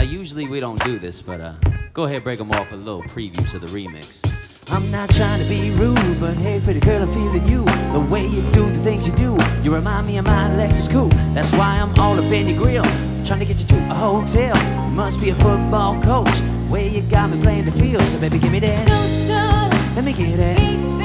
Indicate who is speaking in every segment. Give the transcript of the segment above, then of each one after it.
Speaker 1: usually we don't do this, but go ahead, break them off a little previews of the remix. I'm not trying to be rude, but hey, pretty girl, I'm feeling you. The way you do the things you do, you remind me of my Lexus coupe. That's why I'm all up in your grill, trying to get you to a hotel. You must be a football coach, way you got me playing the field. So baby, give me that. Let me get it.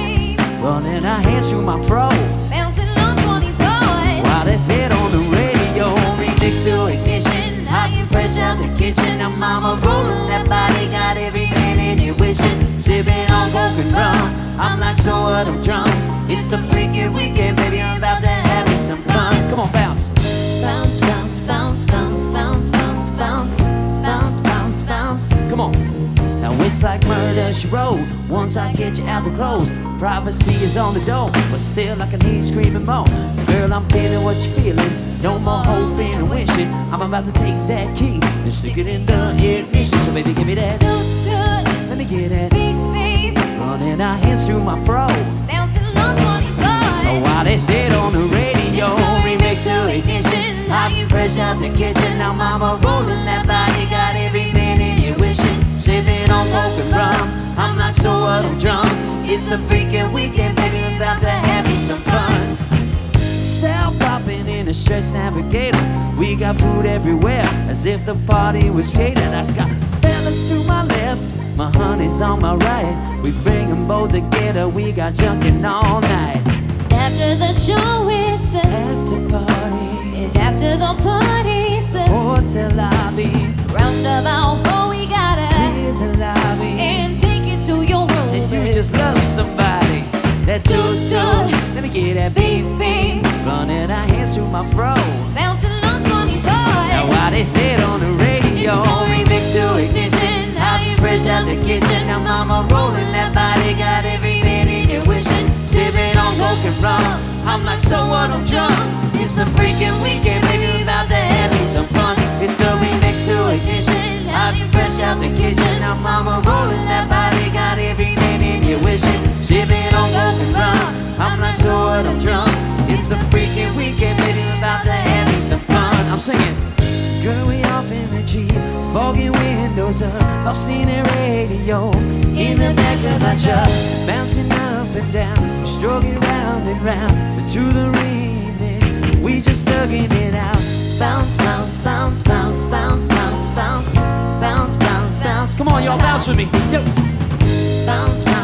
Speaker 1: Running our hands through my fro,
Speaker 2: Bouncing on 24.
Speaker 1: while they sit on the radio.
Speaker 2: Remix to ignition, hot and fresh out the kitchen. Now mama rolling that body, got every minute you wishing.
Speaker 1: Sipping on coke and rum, I'm like, so what, I'm drunk.
Speaker 2: It's the freaking weekend, baby, I'm about to have me some fun.
Speaker 1: Come on, bounce.
Speaker 2: Bounce, bounce, bounce, bounce, bounce, bounce, bounce, bounce, bounce, bounce.
Speaker 1: Come on. Now it's like murder, she wrote. Once I get you out the clothes, privacy is on the door, but still I can hear you screaming more. Girl, I'm feeling what you're feeling. No more hoping and wishing. I'm about to take that key and stick it in the ignition. So baby, give me that.
Speaker 2: Good,
Speaker 1: Let me get it.
Speaker 2: big, big,
Speaker 1: Running our hands through my fro,
Speaker 2: bouncing on 24.
Speaker 1: while they sit on the radio.
Speaker 2: Remix to ignition, hot and fresh out the kitchen. Now mama rolling that body, got every minute you wishing.
Speaker 1: Sipping on coke and rum, I'm like, so what, I'm drunk.
Speaker 2: It's the freaking weekend, baby, I'm about to have me some fun.
Speaker 1: Style popping in a stretch navigator. We got food everywhere, as if the party was catered. I got fellas to my left, my honey's on my right. We bring them both together, we got junkin' all night.
Speaker 2: After the show, it's the
Speaker 1: After party,
Speaker 2: and after the party, it's the
Speaker 1: hotel lobby,
Speaker 2: roundabout. Oh, we gotta
Speaker 1: in the lobby.
Speaker 2: and take it to your room.
Speaker 1: And you just love somebody. That toot-toot, let me get that beat,
Speaker 2: beep,
Speaker 1: running our hands through my fro.
Speaker 2: bouncing on 24.
Speaker 1: Now while they sit on the radio,
Speaker 2: Remix to ignition, hot and fresh out the kitchen. Now mama rolling that body, got every minute you wishing.
Speaker 1: sipping on coke and rum, I'm like, so what, I'm drunk.
Speaker 2: It's a freaking weekend, baby, about to have me some fun.
Speaker 1: It's a remix to
Speaker 2: Ignition, hot and fresh out the kitchen.
Speaker 1: Now mama rolling that body, got every minute you wishing. Sipping on coke and rum, I'm like, so what, I'm drunk. It's a freaking weekend, baby, about to have me some fun. I'm singing. Girl, we off in the Jeep, foggy windows up, lost in the radio, in the back of our truck, bouncing up and down, we're stroking round and round, to the remix, we just thugging it out.
Speaker 2: Bounce, bounce, bounce, bounce, bounce, bounce, bounce, bounce, bounce, bounce.
Speaker 1: Come on, y'all, bounce with me. Yo.
Speaker 2: Bounce, bounce.